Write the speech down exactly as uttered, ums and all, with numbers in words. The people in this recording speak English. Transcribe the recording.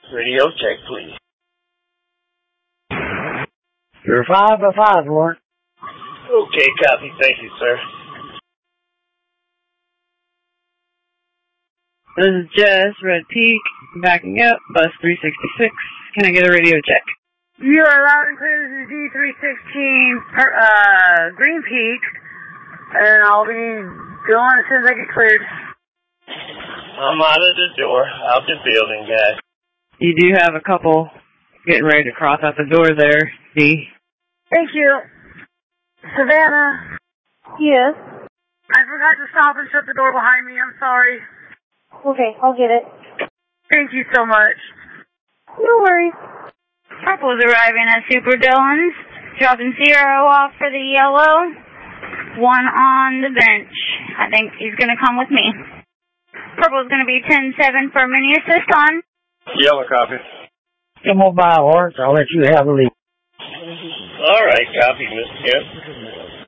Radio check, please. You're five by five, Warren. Okay, copy. Thank you, sir. This is Jess, Red Peak, backing up, bus three sixty-six. Can I get a radio check? You are loud and clear. This is D three sixteen, per, uh, Green Peak, and I'll be going as soon as I get cleared. I'm out of the door, out the building, guys. You do have a couple getting ready to cross out the door there, D. Thank you. Savannah? Yes? I forgot to stop and shut the door behind me. I'm sorry. Okay, I'll get it. Thank you so much. No worries. Purple's arriving at Super Dillon's, dropping zero off for the yellow. One on the bench. I think he's going to come with me. Purple's going to be ten seven for mini assist on. Yellow copy. Come on by, Lawrence. I'll let you have the lead. All right, copy, Mister Kemp.